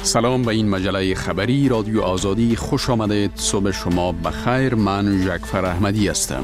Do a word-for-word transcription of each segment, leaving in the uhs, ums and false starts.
سلام به این مجله خبری رادیو آزادی، خوش آمدید. صبح شما بخیر. من جعفر احمدی هستم.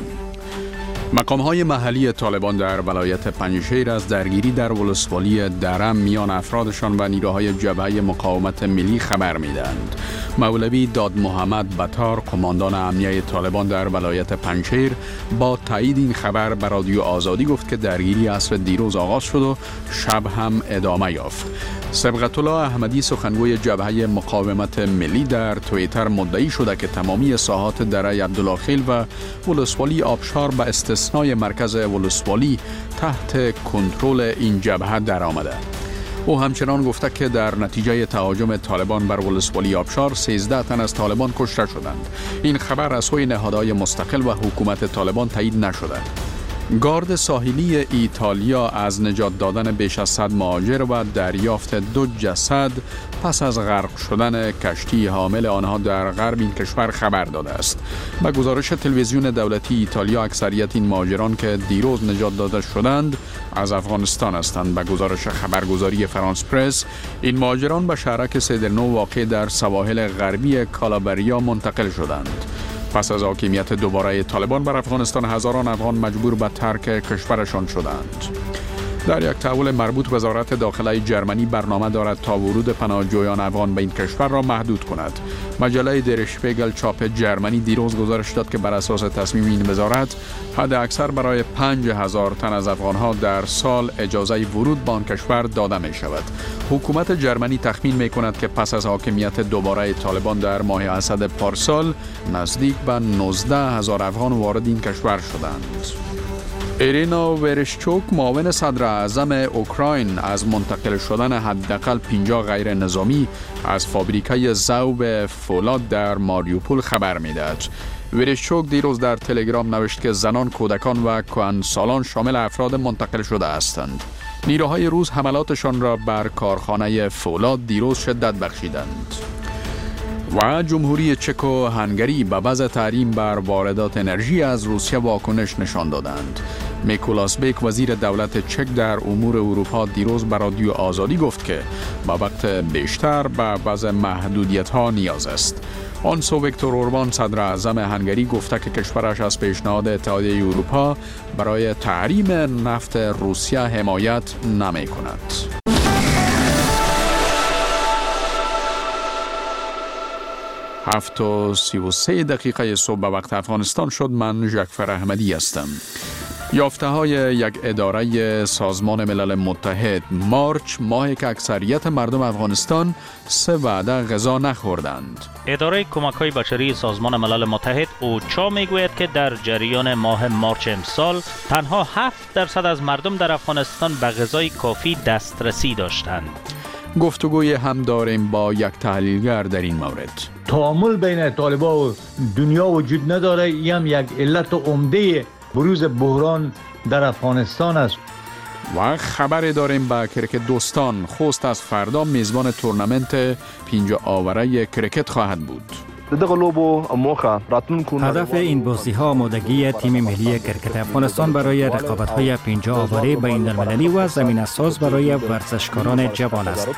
مقام‌های محلی طالبان در ولایت پنجشیر از درگیری در ولسوالی درم میان افرادشان و نیروهای جبهه مقاومت ملی خبر میدهند. مولوی داد محمد بطار، قماندان امنیه طالبان در ولایت پنجشیر، با تایید این خبر به رادیو آزادی گفت که درگیری عصر دیروز آغاز شد و شب هم ادامه یافت. سبقت الله احمدی، سخنگوی جبهه مقاومت ملی، در توییتر مدعی شده که تمامی ساحات دره عبدالله و ولسوالی آبشار به استثنای مرکز ولسوالی تحت کنترل این جبهه درآمده. او همچنان گفته که در نتیجه تهاجم طالبان بر ولسوالی آبشار سیزده تن از طالبان کشته شدند. این خبر از سوی نهادهای مستقل و حکومت طالبان تایید نشده. گارد ساحلی ایتالیا از نجات دادن بیش از صد مهاجر و دریافت دو جسد پس از غرق شدن کشتی حامل آنها در غرب این کشور خبر داده است. به گزارش تلویزیون دولتی ایتالیا، اکثریت این مهاجران که دیروز نجات داده شدند از افغانستان هستند. به گزارش خبرگزاری فرانس پرس، این مهاجران به شهرک سیدرنو واقع در سواحل غربی کالابریا منتقل شدند. پس از حاکمیت دوباره طالبان بر افغانستان، هزاران افغان مجبور به ترک کشورشان شدند. در یک تحول مربوط، وزارت داخله جرمنی برنامه دارد تا ورود پناهجویان افغان به این کشور را محدود کند. مجله در شپیگل چاپ جرمنی دیروز گزارش داد که بر اساس تصمیم این وزارت، حد اکثر برای پنج هزار تن از افغانها در سال اجازه ورود به آن کشور داده می شود. حکومت جرمنی تخمین می کند که پس از حاکمیت دوباره طالبان در ماه اسد پارسال، نزدیک به نوزده هزار افغان وارد این کشور شدند. ایرینا ورشچوک، معاون صدر اعظم اوکراین، از منتقل شدن حداقل پنجاه غیر نظامی از فابریکه ذوب فولاد در ماریوپول خبر می‌دهد. ورشچوک دیروز در تلگرام نوشت که زنان، کودکان و کهنسالان شامل افراد منتقل شده هستند. نیروهای روس حملاتشان را بر کارخانه فولاد دیروز شدت بخشیدند. و جمهوری چک و هنگری به وضع تحریم بر واردات انرژی از روسیه واکنش نشان دادند. میکولاس بیک، وزیر دولت چک در امور اروپا، دیروز به رادیو آزادی گفت که با وقت بیشتر به وضع محدودیت ها نیاز است. آن سو ویکتور اوربان، صدر اعظم هنگری، گفته که کشورش از پیشنهاد اتحادیه اروپا برای تحریم نفت روسیه حمایت نمی کند. هفت و سی و سه دقیقه صبح به وقت افغانستان شد. من جعفر احمدی هستم. یافته های یک اداره سازمان ملل متحد، مارچ، ماهی که اکثریت مردم افغانستان سه وعده غذا نخوردند. اداره کمک های بشری سازمان ملل متحد اوچا میگوید که در جریان ماه مارچ امسال تنها هفت درصد از مردم در افغانستان به غذای کافی دسترسی داشتند. گفتگوی هم داریم با یک تحلیلگر در این مورد. تعامل بین طالبان و دنیا وجود نداره. این هم یک علت عمده بروز بحران در افغانستان است. و خبر داریم با کرکت دوستان. خوست از فردا میزبان تورنمنت پنجاه آوره کرکت خواهد بود. هدف این بازی‌ها آمادگی تیم ملی کرکت افغانستان برای رقابت‌های پنجاه آوره بین‌المللی و زمینه‌ساز برای ورزشکاران جوان است.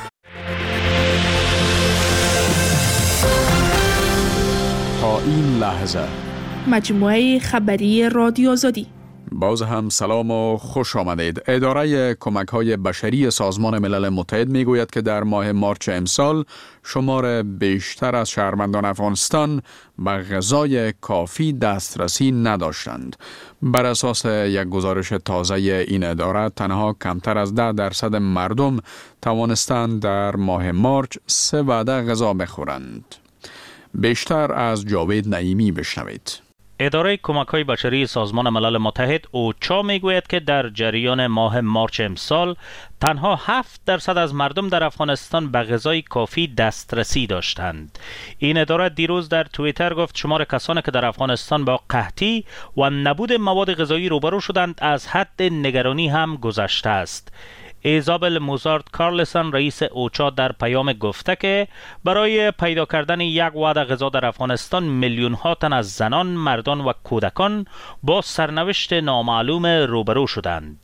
تا این لحظه مجموعه خبری رادیو آزادی. باز هم سلام و خوش آمدید. اداره کمک های بشری سازمان ملل متحد می گوید که در ماه مارچ امسال شمار بیشتر از شهروندان افغانستان به غذای کافی دسترسی نداشتند. بر اساس یک گزارش تازه این اداره، تنها کمتر از ده درصد مردم توانستند در ماه مارچ سه وعده غذا بخورند. بیشتر از جاوید نعیمی بشنوید. اداره کمک های بشری سازمان ملل متحد اوچا میگوید که در جریان ماه مارچ امسال تنها هفت درصد از مردم در افغانستان به غذای کافی دسترسی داشتند. این اداره دیروز در توییتر گفت شمار کسانی که در افغانستان با قحطی و نبود مواد غذایی روبرو شدند از حد نگرانی هم گذشته است. ایزابل موزارت کارلسن، رئیس اوچا، در پیام گفته که برای پیدا کردن یک وعده غذا در افغانستان میلیون ها تن از زنان، مردان و کودکان با سرنوشت نامعلوم روبرو شدند.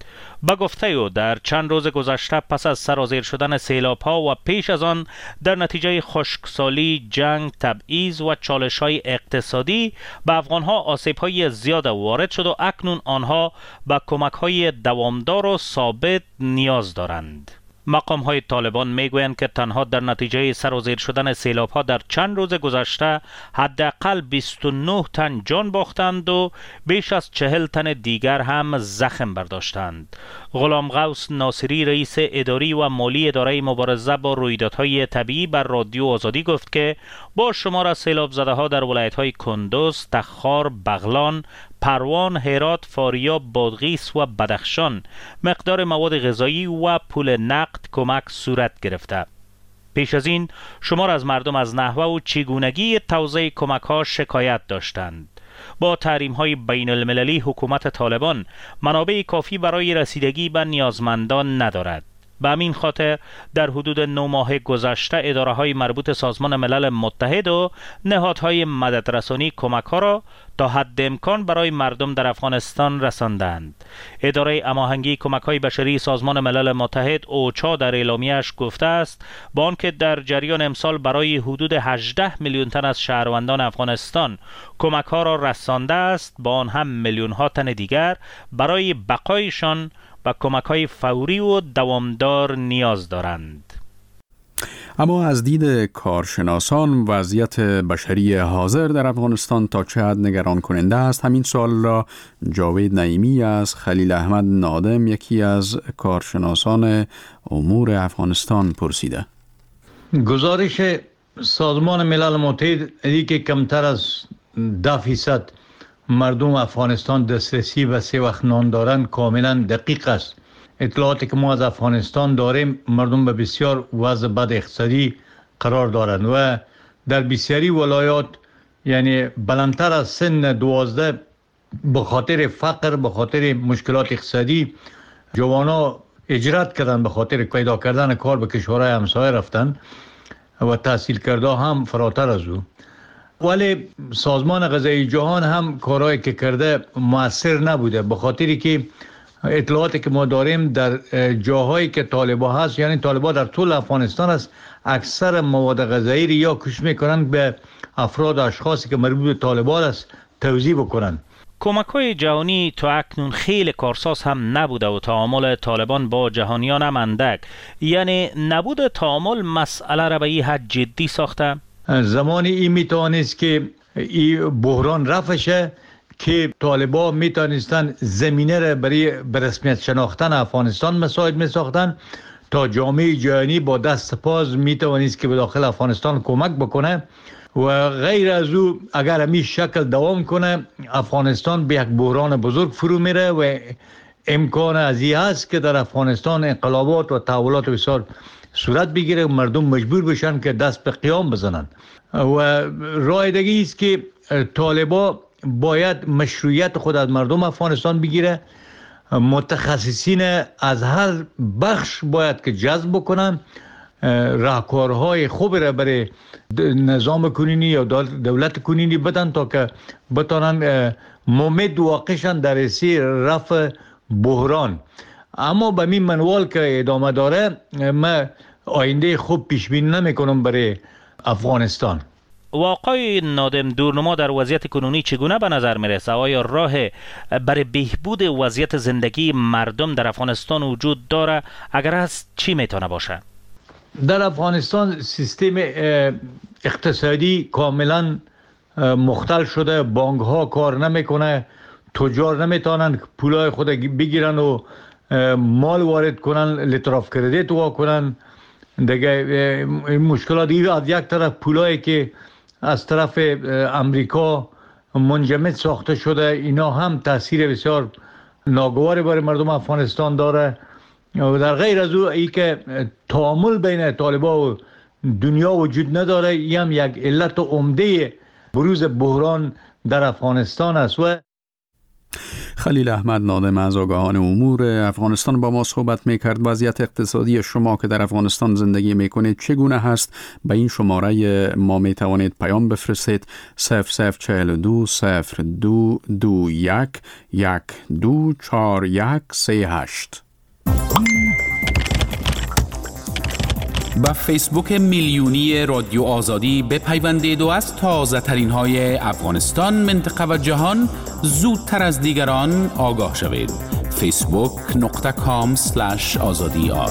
با گفته او در چند روز گذشته پس از سرازیر شدن سیلاب ها و پیش از آن در نتیجه خشکسالی، جنگ، تبعیض و چالش های اقتصادی به افغان ها آسیب های زیاد وارد شد و اکنون آنها به کمک های دوامدار و ثابت نیاز دارند. مقام های طالبان میگویند که تنها در نتیجه سرازیر شدن سیلاب ها در چند روز گذشته حداقل بیست و نه تن جان باختند و بیش از چهل تن دیگر هم زخم برداشتند. غلام غوث ناصری رئیس اداری و مالی اداره مبارزه با رویدادهای طبیعی بر رادیو آزادی گفت که با شمار از سیلاب زده ها در ولایت های کندوز، تخار، بغلان، پروان، هرات، فاریاب، بادغیس و بدخشان مقدار مواد غذایی و پول نقد کمک صورت گرفته. پیش از این شمار از مردم از نحوه و چگونگی توزیع کمک ها شکایت داشتند. با تحریم های بین المللی حکومت طالبان منابع کافی برای رسیدگی به نیازمندان ندارد. به همین خاطر در حدود نه ماه گذشته اداره های مربوط سازمان ملل متحد و نهادهای مددرسانی کمک ها را تا حد امکان برای مردم در افغانستان رساندند. اداره هماهنگی کمک های بشری سازمان ملل متحد اوچا در اعلامیه‌اش گفته است با آنکه در جریان امسال برای حدود هجده میلیون تن از شهروندان افغانستان کمک ها را رسانده است، با آن هم میلیون ها تن دیگر برای بقایشان و کمک های فوری و دوامدار نیاز دارند. اما از دید کارشناسان وضعیت بشری حاضر در افغانستان تا چه حد نگران کننده است؟ همین سوال را جاوید نعیمی از خلیل احمد نادم، یکی از کارشناسان امور افغانستان، پرسیده. گزارش سازمان ملل متحد ای که کمتر از ده فیصد مردم افغانستان دسترسی به سه وقت نان دارند کاملا دقیق است. اطلاعاتی که ما از افغانستان داریم، مردم به بسیار وضع بد اقتصادی قرار دارند و در بسیاری ولایات یعنی بلندتر از سن دوازده به خاطر فقر، به خاطر مشکلات اقتصادی جوانا هجرت کردن، به خاطر پیدا کردن کار به کشورهای همسایه رفتن و تحصیل کرده هم فراتر از او. ولی سازمان غذایی جهان هم کارهایی که کرده مؤثر نبوده، به خاطری که اطلاعاتی که ما داریم در جاهایی که طالبا هست، یعنی طالبا در طول افغانستان است، اکثر مواد غذایی یا کش میکنن به افراد اشخاصی که مربوط به طالبان است توزیع بکنن. کمک های جهانی تا اکنون خیلی کارساز هم نبوده و تعامل طالبان با جهانیان هم اندک، یعنی نبود تعامل مسئله را به این حد جدی ساخته. زمانی این میتوانست که این بحران رفع شه که طالبا میتونستن زمینه را برای به رسمیت شناختن افغانستان مساعد میساختن تا جامعه جهانی با دست پاز میتوانست که به داخل افغانستان کمک بکنه و غیر از او اگر همین شکل دوام کنه افغانستان به یک بحران بزرگ فرو میره و امکان از این هست که در افغانستان انقلابات و تحولات بسیار صورت بگیره و مردم مجبور بشن که دست به قیام بزنن و راه دیگه است که طالبا باید مشروعیت خود از مردم افغانستان بگیره، متخصصین از هر بخش باید که جذب بکنن، راهکارهای خوب را برای نظام کنونی یا دولت کنونی بدن تا که بتانن ممد واقعشان در رسی رفع بحران. اما به این منوال که ادامه داره من آینده خوب پیش بینی نمیکنم برای افغانستان. واقعی نادم دورنما در وضعیت کنونی چگونه به نظر میرسه؟ آیا راه برای بهبود وضعیت زندگی مردم در افغانستان وجود داره؟ اگر هست چی میتونه باشه؟ در افغانستان سیستم اقتصادی کاملا مختل شده، بانک ها کار نمیکنه، تجار نمیتونن پولای خود بگیرن و مال وارد کنن، لتراف کردیت وا کنن. دیگه مشکلات دیگه از یک طرف پولایی که از طرف امریکا منجمد ساخته شده، اینا هم تاثیر بسیار ناگواری برای مردم افغانستان داره. و در غیر از او ای که تعامل بین طالبا و دنیا وجود نداره، این هم یک علت عمده بروز بحران در افغانستان است. و خلیل احمد نادم از آگاهان امور افغانستان با ما صحبت میکرد. وضعیت اقتصادی شما که در افغانستان زندگی میکنید چگونه هست؟ به این شماره ما میتوانید پیام بفرستید: صفر صفر چهل دو صفر دو دو یک یک دو چار یک سه هشت. با فیسبوک میلیونی رادیو آزادی بپیوندید و از تازه ترین های افغانستان، منطقه و جهان زودتر از دیگران آگاه شوید. فیسبوک نقطه کام سلش آزادی آر.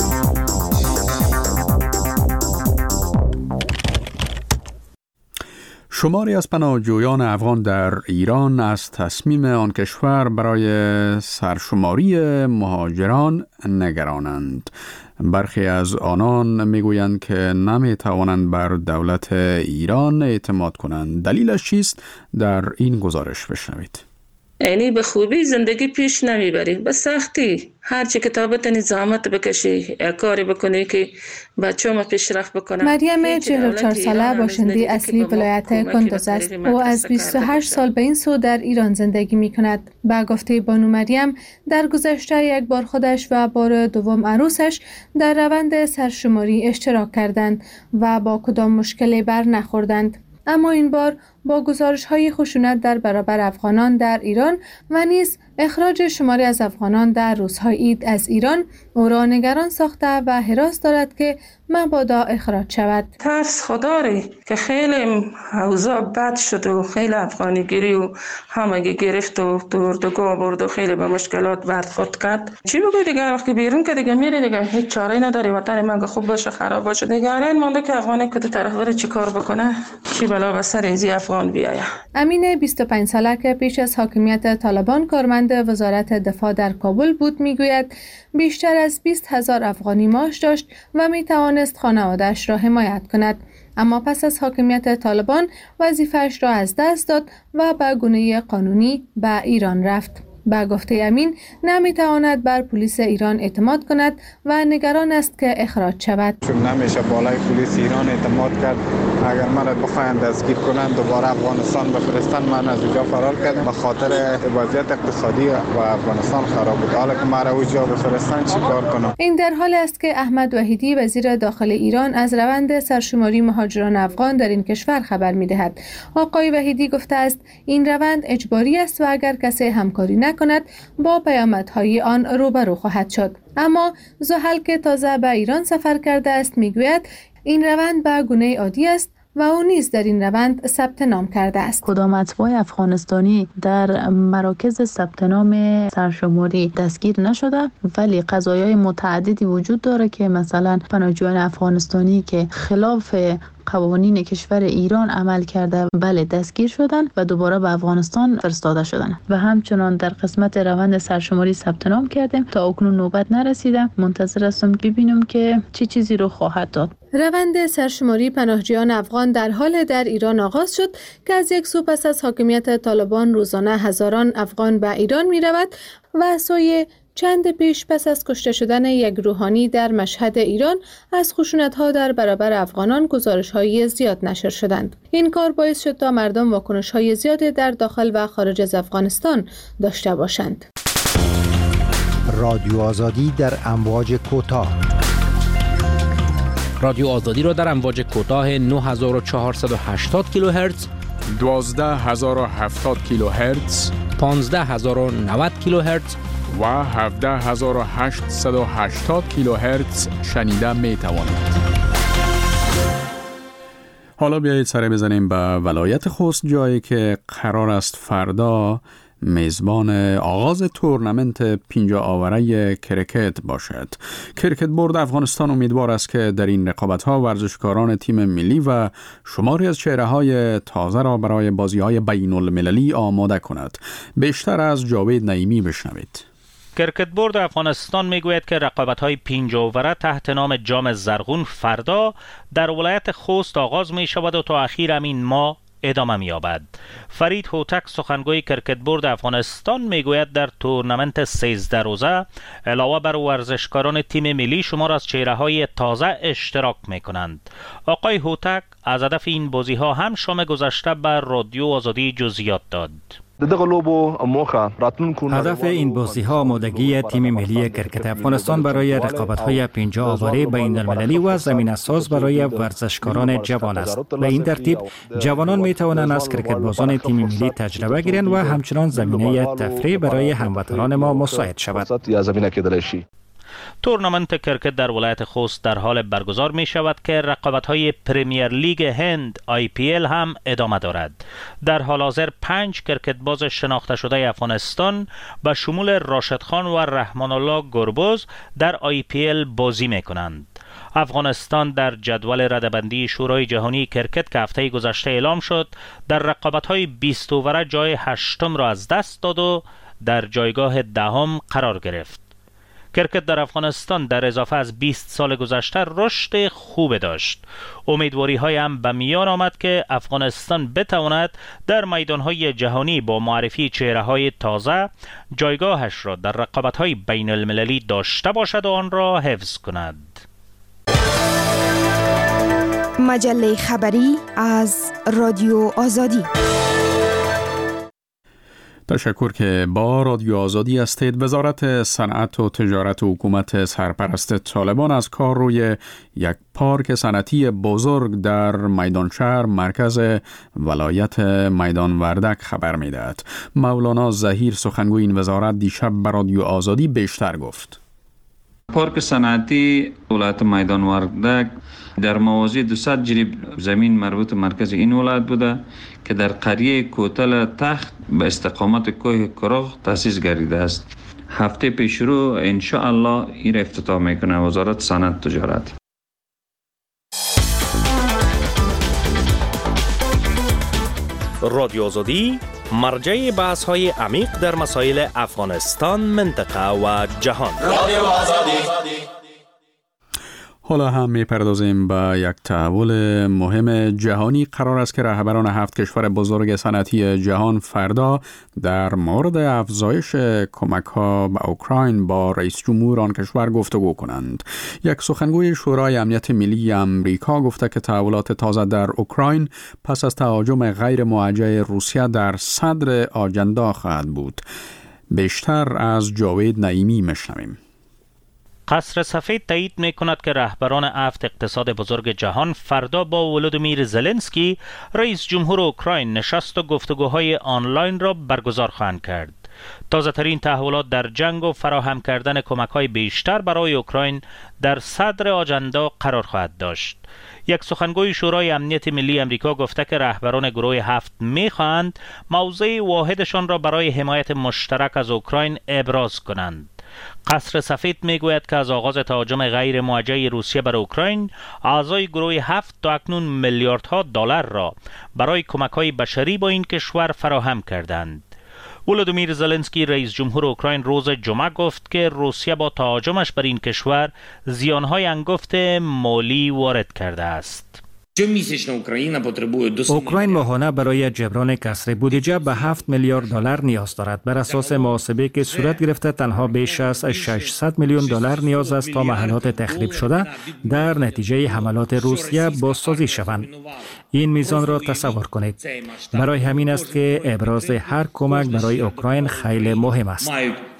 شماری از پناهجویان افغان در ایران از تصمیم آن کشور برای سرشماری مهاجران نگرانند. برخی از آنان میگویند که نمی توانند بر دولت ایران اعتماد کنند. دلیلش چیست؟ در این گزارش بشنوید. یعنی به خوبی زندگی پیش نمیبری، به سختی هر چی کتابت نظامت بکشی، کاری بکنی که بچه‌ها پیشرفت بکنن. مریم چهل و چهار ساله باشنده اصلی ولایت کندوز است. او از بیست و هشت سال به این سو در ایران زندگی می کند. با گفته بانو مریم، در گذشته یک بار خودش و بار دوم عروسش در روند سرشماری اشتراک کردند و با کدام مشکلی بر نخوردند. اما این بار با گزارش‌های خشونت در برابر افغانان در ایران و نیز اخراج شماری از افغانان در روزهای عید از ایران او را نگران ساخته و هراس دارد که مبادا اخراج شود. ترس خداری که خیلی اوضاع بد شد و خیلی افغانی گیری و همگی گرفت و اردوگاه برد و خیلی به مشکلات برخورد کرد. چی بگوی دیگه؟ وقتی بیرون که دیگه میری دیگه هیچ چاره‌ای نداری. وطن من خوب باشه خراب باشه دیگه این مونده که افغانی که طرف بره چی کار بکنه، چی بلا به سر ایزی افغان بیاید. امین بیست و پنج ساله که پیش از حاکمیت طالبان کارمند وزارت دفاع در کابل بود میگوید بیشتر از بیست هزار افغانی معاش داشت و می توانست خانواده‌اش را حمایت کند، اما پس از حاکمیت طالبان وظیفه‌اش را از دست داد و به گونه قانونی به ایران رفت. با گفته امین نمیتواند بر پلیس ایران اعتماد کند و نگران است که اخراج شود. چون نمیشه بالای پلیس ایران اعتماد کرد. اگر من بخواهند دستگیر کنند دوباره افغانستان بفرستن، من از اونجا فرار کردم به خاطر وضعیت اقتصادی و افغانستان خراب بود. حالا که مرا اونجا بفرستن چی کار کنم؟ این در حال است که احمد وحیدی وزیر داخل ایران از روند سرشماری مهاجران افغان در این کشور خبر می‌دهد. آقای وحیدی گفته است این روند اجباری است و اگر کسی همکاری نکند با پیامدهای آن روبرو خواهد شد. اما زحل که تازه به ایران سفر کرده است میگوید این روند به گونه عادی است و او نیز در این روند ثبت نام کرده است. کدام اتباع افغانستانی در مراکز ثبت نام سرشماری دستگیر نشده، ولی قضایای متعددی وجود داره که مثلا پناهجویان افغانستانی که خلاف قوانین کشور ایران عمل کرده بله دستگیر شدن و دوباره به افغانستان فرستاده شدن و همچنان در قسمت روند سرشماری ثبت نام کردیم. تا اکنون نوبت نرسیده، منتظر هستم ببینم که چه چی چیزی رو خواهد داد. روند سرشماری پناهجویان افغان در حال در ایران آغاز شد که از یک سو پس از حاکمیت طالبان روزانه هزاران افغان به ایران می رود و از سوی چند پیش پس از کشته شدن یک روحانی در مشهد ایران از خشونت‌ها در برابر افغانان گزارش‌های زیاد نشر شدند. این کار باعث شد تا مردم واکنش‌های زیادی در داخل و خارج از افغانستان داشته باشند. رادیو آزادی در امواج کوتاه. رادیو آزادی را در امواج کوتاه نه هزار و چهارصد و هشتاد کیلوهرتز، دوازده هزار و هفتاد کیلوهرتز، پانزده هزار و نود کیلوهرتز و هفده هزار و هشتصد و هشتاد کیلوهرتز شنیده می توانید. حالا بیایید سر بزنیم به ولایت خوست، جایی که قرار است فردا میزبان آغاز تورنمنت پنجاه آوره کرکت باشد. کرکت بورد افغانستان امیدوار است که در این رقابت‌ها ورزشکاران تیم ملی و شماری از چهره‌های تازه را برای بازی‌های بین‌المللی آماده کند. بیشتر از جاوید نعیمی بشنوید. کرکت بورد افغانستان میگوید که رقابت‌های پنجاه اوره تحت نام جام زرغون فردا در ولایت خوست آغاز می شود و تا اخیر همین ماه ادامه می‌یابد. فرید هوتک سخنگوی کرکت بورد افغانستان میگوید در تورنمنت سیزده روزه علاوه بر ورزشکاران تیم ملی شمار از چهره‌های تازه اشتراک می‌کنند. آقای هوتک از هدف این بازی‌ها هم شام گذشته بر رادیو آزادی جزئیات داد. هدف این بازی‌ها آمادگی تیم ملی کرکت افغانستان برای رقابت‌های پنجاه آوره بین‌المللی و زمینه‌ساز برای ورزشکاران جوان است. به این ترتیب جوانان می‌توانند از کرکت بازان تیم ملی تجربه گیرند و همچنان زمینه تفریح برای هموطنان ما مساعد شود. تورنمنت کرکت در ولایت خوست در حال برگزار می شود که رقابت‌های پرمیر لیگ هند آی پی ال هم ادامه دارد. در حال حاضر پنج کرکتباز شناخته شده افغانستان به شمول راشد خان و رحمان الله گربز در آی پی ال بازی می کنند. افغانستان در جدول رده‌بندی شورای جهانی کرکت که هفته گذشته اعلام شد در رقابت‌های بیست اووره جای هشتم را از دست داد و در جایگاه دهم قرار گرفت. کرکت در افغانستان در اضافه از بیست سال گذشته رشد خوب داشت. امیدواری های هم به میان آمد که افغانستان بتواند در میدانهای جهانی با معرفی چهره های تازه جایگاهش را در رقابت‌های بین المللی داشته باشد و آن را حفظ کند. مجله خبری از رادیو آزادی. تشکر که با رادیو آزادی هستید. وزارت صنعت و تجارت و حکومت سرپرست طالبان از کار روی یک پارک صنعتی بزرگ در میدانشهر مرکز ولایت میدان وردک خبر می‌دهد. مولانا ظهیر سخنگوی این وزارت دیشب به رادیو آزادی بیشتر گفت. پارک صنعتی ولایت میدان وردک در موازی دویست جریب زمین مربوط مرکز این ولایت بوده که در قریه کوتل تخت به استقامت کوه کراغ تأسیس گردیده است. هفته پیش رو ان شاء الله این را افتتاح میکنه وزارت صنعت و تجارت. رادیو آزادی مرجع بحث های عمیق در مسائل افغانستان، منطقه و جهان. رادیو آزادی. حالا هم می‌پردازیم به یک تحول مهم جهانی. قرار است که رهبران هفت کشور بزرگ صنعتی جهان فردا در مورد افزایش کمک‌ها به اوکراین با رئیس جمهور آن کشور گفتگو کنند. یک سخنگوی شورای امنیت ملی امریکا گفته که تحولات تازه در اوکراین پس از تهاجم غیر موجه روسیه در صدر آجندا خواهد بود. بیشتر از جاوید نعیمی میشنویم. قصر سفید تایید می کند که رهبران هفت اقتصاد بزرگ جهان فردا با ولودیمیر زلنسکی رئیس جمهور اوکراین نشست و گفتگوهای آنلاین را برگزار خواهند کرد. تازه ترین تحولات در جنگ و فراهم کردن کمک‌های بیشتر برای اوکراین در صدر آجندا قرار خواهد داشت. یک سخنگوی شورای امنیت ملی امریکا گفته که رهبران گروه هفت می‌خواهند موضع واحدشان را برای حمایت مشترک از اوکراین ابراز کنند. قصر سفید میگوید که از آغاز تهاجم غیر موجه روسیه بر اوکراین اعضای گروه هفت تا اکنون میلیاردها دلار را برای کمک‌های بشری با این کشور فراهم کردند. ولودیمیر زلنسکی رئیس جمهور اوکراین روز جمعه گفت که روسیه با تهاجمش بر این کشور زیان‌های انگفت مالی وارد کرده است. اوکراین ماهانه برای جبران کسر بودجه به هفت میلیارد دلار نیاز دارد. بر اساس محاسبه که صورت گرفته تنها بیش از ششصد میلیون دلار نیاز است تا محلات تخریب شده در نتیجه حملات روسیه بازسازی شوند. این میزان را تصور کنید. برای همین است که ابراز هر کمک برای اوکراین خیلی مهم است.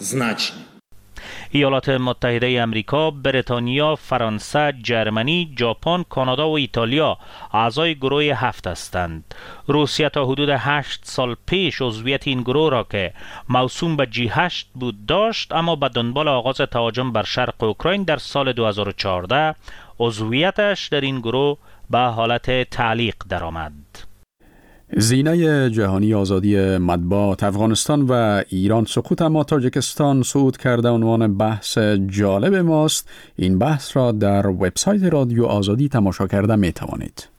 ایالات متحده امریکا، بریتانیا، فرانسه، جرمنی، ژاپن، کانادا و ایتالیا اعضای گروه هفت هستند. روسیه تا حدود هشت سال پیش عضویت این گروه را که موسوم به جی هشت بود داشت، اما به دنبال آغاز تهاجم بر شرق اوکراین در سال دو هزار و چهارده عضویتش در این گروه به حالت تعلیق درآمد. زینه جهانی آزادی مطبوعات افغانستان و ایران سقوط اما تاجیکستان صعود کرده عنوان بحث جالب ماست. این بحث را در وبسایت رادیو آزادی تماشا کرده می توانید.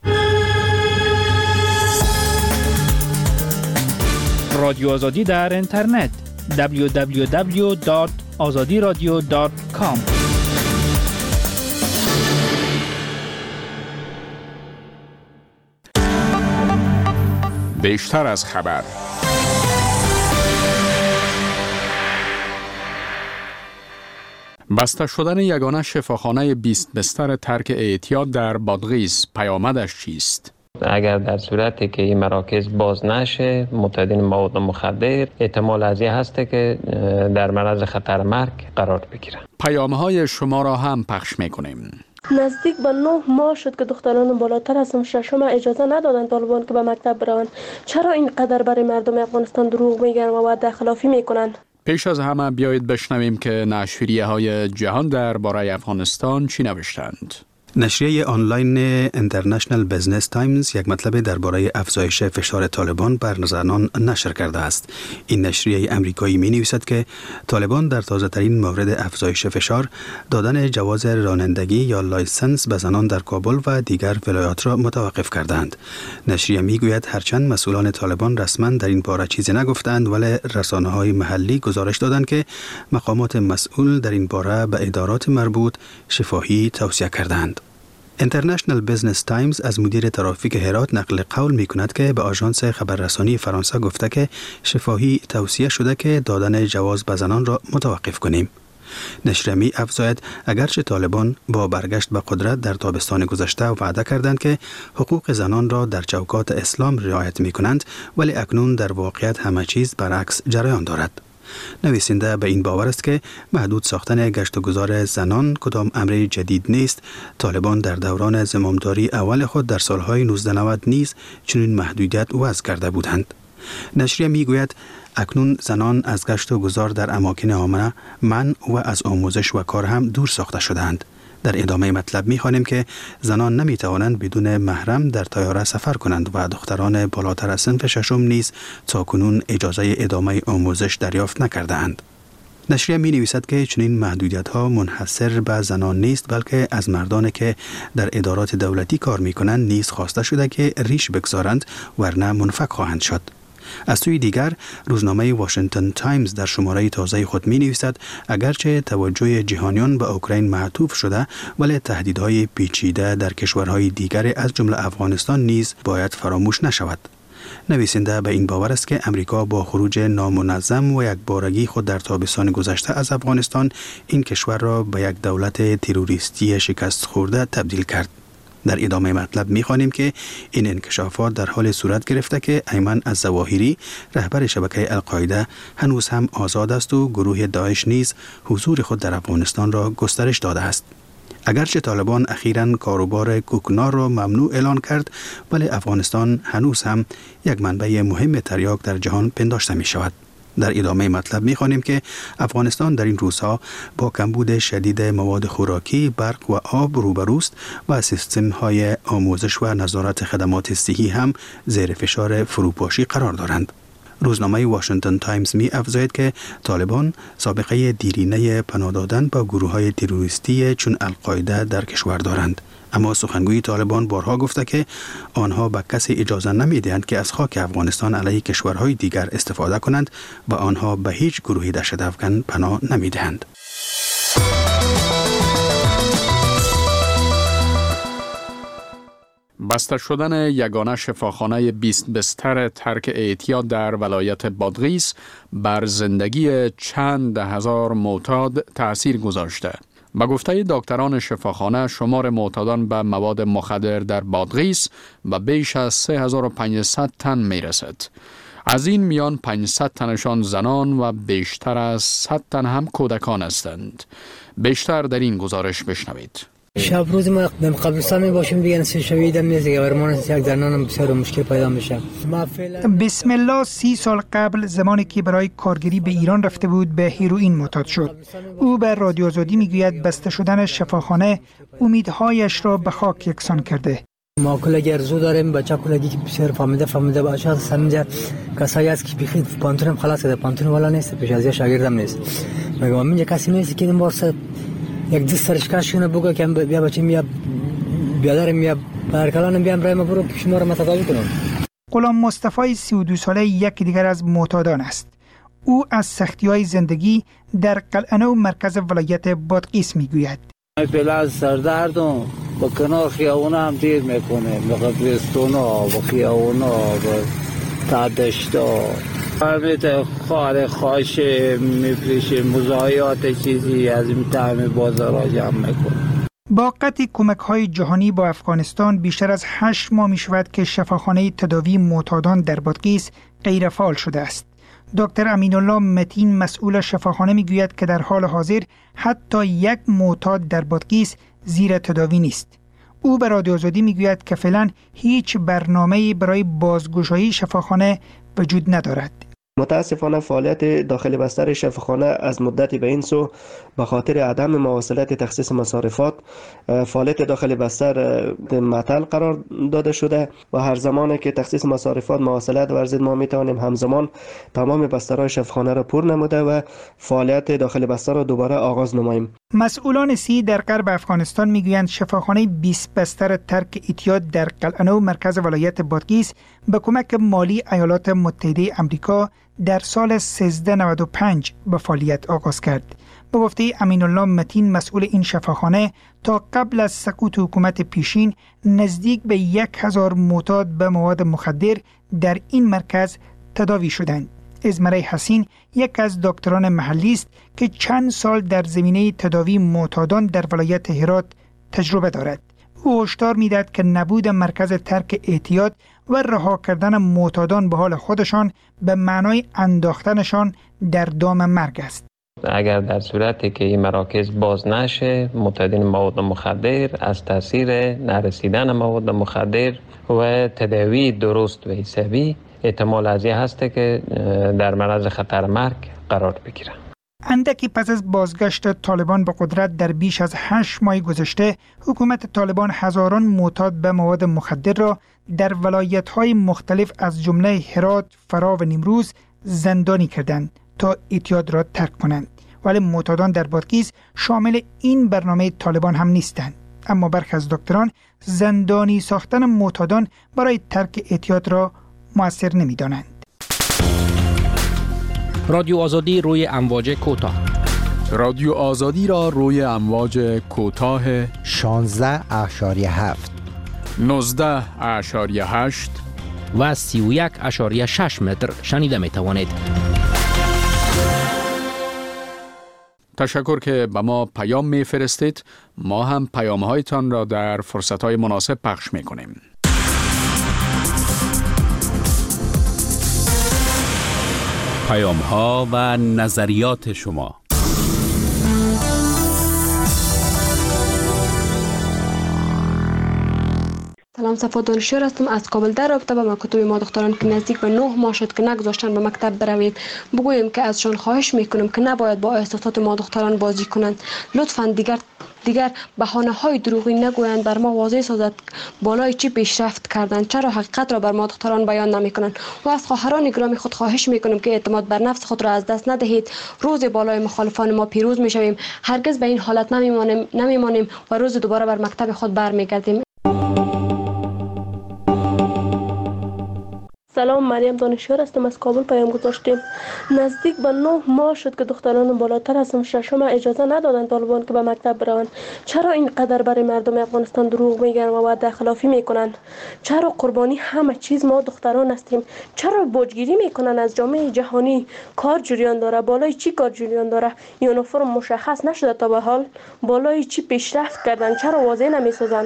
رادیو آزادی در اینترنت دبلیو دبلیو دبلیو دات آزادی رادیو دات کام. بیشتر از خبر. بسته شدن یگانه شفاخانه بیست بستر ترک اعتیاد در بادغیس پیامدش چیست؟ اگر در صورتی که این مراکز باز نشه مبتدین مواد مخدر احتمال از این هست که در معرض خطر مرگ قرار بگیرن. پیامهای شما را هم پخش میکنیم. نزدیک به نه ماه شد که دختران بالاتر از ششم اجازه ندادند طالبان که به مکتب بروند. چرا اینقدر برای مردم افغانستان دروغ میگن و وعده خلافی میکنند؟ پیش از همه بیایید بشنویم که نشریه های جهان درباره افغانستان چی نوشتند. نشریه آنلاین اینترنشنال بزنس تایمز یک مطلب درباره افزایش فشار طالبان بر زنان نشر کرده است. این نشریه امریکایی می نویسد که طالبان در تازه ترین مورد افزایش فشار دادن جواز رانندگی یا لایسنس به زنان در کابل و دیگر ولایات را متوقف کردند. نشریه می گوید هرچند مسئولان طالبان رسما در این باره چیزی نگفتند، ولی رسانه‌های محلی گزارش دادند که مقامات مسئول در این باره به ادارات مربوط شفاهی توصیه کردند. اینترنشنال بزنس تایمز از مدیر ترافیک هرات نقل قول می کند که به آژانس خبررسانی فرانسه گفته که شفاهی توصیه شده که دادن جواز به زنان را متوقف کنیم. نشریه می افزاید اگرچه طالبان با برگشت به قدرت در تابستان گذشته وعده کردند که حقوق زنان را در چوکات اسلام رعایت می کنند، ولی اکنون در واقعیت همه چیز برعکس جریان دارد. نویسنده به این باور است که محدود ساختن گشت و گذار زنان کدام امر جدید نیست. طالبان در دوران زمامداری اول خود در سالهای نوزده نود نیز چنین محدودیت وضع کرده بودند. نشریه میگوید اکنون زنان از گشت و گذار در اماکن عامه منع و از آموزش و کار هم دور ساخته شدند. در ادامه مطلب می‌خوانیم که زنان نمی‌توانند بدون محرم در طیاره سفر کنند و دختران بالاتر از صنف ششم نیز تاکنون اجازه ادامه آموزش دریافت نکرده‌اند. نشریه می‌نویسد که چنین محدودیت‌ها منحصر به زنان نیست، بلکه از مردانی که در ادارات دولتی کار می‌کنند نیز خواسته شده که ریش بگذارند، ورنه منفک خواهند شد. از سوی دیگر روزنامه واشنگتن تایمز در شماره تازه خود می نویسد اگرچه توجه جهانیان به اوکراین معطوف شده، ولی تهدیدهای پیچیده در کشورهای دیگر از جمله افغانستان نیز باید فراموش نشود. نویسنده به این باور است که امریکا با خروج نامنظم و یک بارگی خود در تابستان گذشته از افغانستان این کشور را به یک دولت تروریستی شکست خورده تبدیل کرد. در ادامه مطلب می‌خوانیم که این انکشافات در حال صورت گرفته که ایمن الظواهری رهبر شبکه القاعده هنوز هم آزاد است و گروه داعش نیز حضور خود در افغانستان را گسترش داده است. اگرچه طالبان اخیراً کاروبار کوکنار را ممنوع اعلان کرد، ولی افغانستان هنوز هم یک منبع مهم تریاک در جهان پنداشته می شود. در ادامه مطلب می‌خوانیم که افغانستان در این روزها با کمبود شدید مواد خوراکی، برق و آب روبروست و سیستم‌های آموزش و نظارت خدمات صحی هم زیر فشار فروپاشی قرار دارند. روزنامه واشنگتن تایمز می افزاید که طالبان سابقه دیرینه پناه دادن با گروه‌های تروریستی چون القاعده در کشور دارند. اما سخنگوی طالبان بارها گفته که آنها به کسی اجازه نمی‌دهند که از خاک افغانستان علیه کشورهای دیگر استفاده کنند و آنها به هیچ گروهی دهشت‌افکن پناه نمی‌دهند. بسته شدن یگانه شفاخانه بیست بستر ترک اعتیاد در ولایت بادغیس بر زندگی چند هزار معتاد تأثیر گذاشته. با گفته دکتران شفاخانه شمار معتادان به مواد مخدر در بادغیس به بیش از سه هزار و پانصد تن می رسد. از این میان پانصد تنشان زنان و بیشتر از صد تن هم کودکان هستند. بیشتر در این گزارش بشنوید. شب روز ما در قبرستان می باشیم دیگه نسل شویدم نیست دیگه برمان یک زنانم بسیار مشکل پیدا میشه. بسم الله سی سال قبل زمانی که برای کارگری به ایران رفته بود به هیروئین معتاد شد. او به رادیو آزادی میگوید بسته شدن شفاخانه امیدهایش را به خاک یکسان کرده. ما کلگی ارزو داریم، بچه کلگی که بسیار فهمیده فهمیده باشه سمجه کسایی است که بخید پانتونم خلاص کرده، پانتون والا نیست، پیش از شاگردم نیست. میگم من کسی نیست که این بار یک دست سرشکشونه بگه که بیا بچه میا بیادرم میا برکلانم بیام رای ما برو شما را متقاضی کنم. غلام مصطفی سی و دو ساله یک دیگر از معتادان است. او از سختی‌های زندگی در قلعه‌نو مرکز ولایت بادغیس میگوید. پله از سردردم با کنار خیابون هم دیر میکنه، به قبرستونا و خیابونا و تادشتا همه خار خاشه میفریشه، مزایات چیزی از این طعم بازارها جمع میکنه. با قطع کمک‌های جهانی با افغانستان بیشتر از هشت ماه میشود که شفاخانه تداوی معتادان در بادغیس غیر فعال شده است. دکتر امین الله متین مسئول شفاخانه میگوید که در حال حاضر حتی یک معتاد در بادغیس زیر تداوی نیست. او به رادیو آزادی میگوید که فعلا هیچ برنامه‌ای برای بازگشایی شفاخانه وجود ندارد. متاسفانه فعالیت داخل بستر شفاخانه از مدتی به این سو به خاطر عدم مواصلت تخصیص مصارفات فعالیت داخل بستر معطل قرار داده شده و هر زمانی که تخصیص مصارفات مواصلت ورزید ما میتوانیم همزمان تمام بسترهای شفاخانه را پر نموده و فعالیت داخل بستر را دوباره آغاز نماییم. مسئولان سی در غرب افغانستان میگویند شفاخانه بیست بستر ترک اتیاد در قلعه‌نو مرکز ولایت بادغیس به کمک مالی ایالات متحده آمریکا در سال سیزده نود و پنج به فعالیت آغاز کرد. به گفته امین الله متین مسئول این شفاخانه تا قبل از سقوط حکومت پیشین نزدیک به یک هزار معتاد به مواد مخدر در این مرکز تداوی شدند. ازمره حسین یک از دکتران محلی است که چند سال در زمینه تداوی معتادان در ولایت هرات تجربه دارد. او هشدار می‌دهد که نبود مرکز ترک اعتیاد و رها کردن معتادان به حال خودشان به معنای انداختنشان در دام مرگ است. اگر در صورتی که این مراکز باز نشه، معتادین مواد مخدر از تاثیر نرسیدن مواد مخدر و تداوی درست و حسابی احتمال از این هست که در معرض خطر مرگ قرار بگیرند. اندکی پس از بازگشت طالبان به قدرت در بیش از هشت ماه گذشته، حکومت طالبان هزاران معتاد به مواد مخدر را در ولایت‌های مختلف از جمله هرات، فرا و نیمروز زندانی کردند تا اعتیاد را ترک کنند. ولی معتادان در بادغیس شامل این برنامه طالبان هم نیستند. اما برخی از دکتران زندانی ساختن معتادان برای ترک اعتیاد را مؤثر نمی‌دانند. رادیو آزادی روی امواج کوتاه. رادیو آزادی را روی امواج کوتاه شانزده اشاریه هفت، نوزده اشاریه هشت و سی و یک اشاریه شش متر شنیده می توانید. تشکر که به ما پیام می فرستید. ما هم پیام هایتان را در فرصت های مناسب پخش می کنیم. پیام ها و نظریات شما. سلام، صفا دانشیار هستم از کابل. در رابطه با مکاتب ما دختران که نزدیک به نه ماه شد که نگذاشتن به مکتب بروید، بگوییم که ازشان خواهش میکنیم که نباید با احساسات ما دختران بازی کنند. لطفاً دیگر دیگر بهانه‌های دروغی نگویند، بر ما واضح سازد بالای چی پیشرفت کردند، چرا حقیقت را بر ما دختران بیان نمیکنند. و از خواهران گرامی خود خواهش میکنیم که اعتماد بر نفس خود را از دست ندهید. روز بالای مخالفان ما پیروز میشویم. هرگز به این حالت نمیمانیم نمیمانیم و روز دوباره بر مکتب خود برمیگردیم. سلام، مریم دانشیار هستم از کابل. پیام گذاشتیم نزدیک به نه ماه شد که دختران بالاتر از ششم اجازه ندادند طالبان که به مکتب بروند. چرا اینقدر برای مردم افغانستان دروغ میگن و وعده خلافی میکنند؟ چرا قربانی همه چیز ما دختران هستیم؟ چرا بوجگیری میکنن از جامعه جهانی؟ کار جریان داره، بالای چی کار جریان داره؟ یونیفرم مشخص نشده تا به حال، بالای چی پیشرفت کردن؟ چرا واضح نمیسازند؟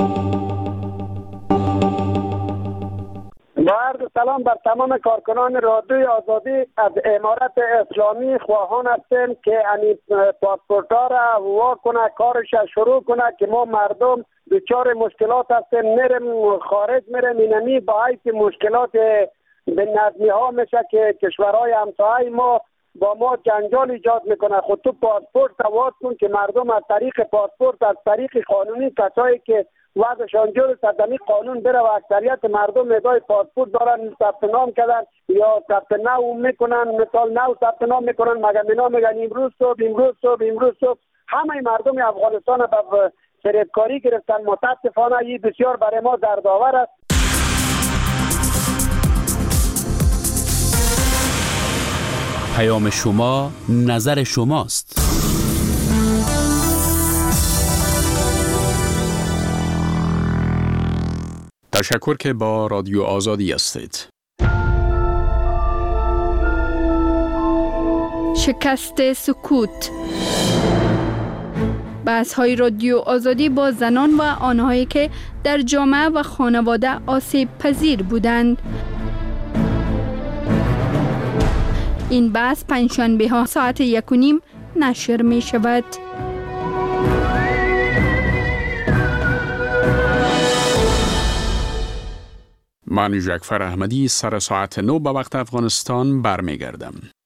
با عرض سلام بر تمام کارکنان رادیوی آزادی. از امارت اسلامی خواهان هستیم که این پاسپورت‌ها را وا کنه، کارش شروع کنه که ما مردم دچار مشکلات هستیم، میریم خارج، میریم اینمی با اینکه مشکلات به نظمی ها میشه که کشورهای همسایه ما با ما جنجال ایجاد میکنه. خود تو پاسپورت واز کن که مردم از طریق پاسپورت، از طریق قانونی، کسایی که وضعشان جور صدمی قانون بره و اکثریت مردم ادای پاسپورت دارن ثبت نام کردن یا ثبت نو میکنن، مثال نو ثبت نام میکنن، مگه مینا میگن امروز صبح امروز صبح امروز صبح. همه مردم افغانستان به فریبکاری گرفتن. متاسفانه این بسیار برای ما دردآور است. پیام شما نظر شماست. تشکر که با رادیو آزادی هستید. شکست سکوت. بحث‌های رادیو آزادی با زنان و آنهایی که در جامعه و خانواده آسیب پذیر بودند. این بحث پنجشنبه ها ساعت یک و نیم نشر می شود. من جعفر احمدی سر ساعت نو به وقت افغانستان برمیگردم.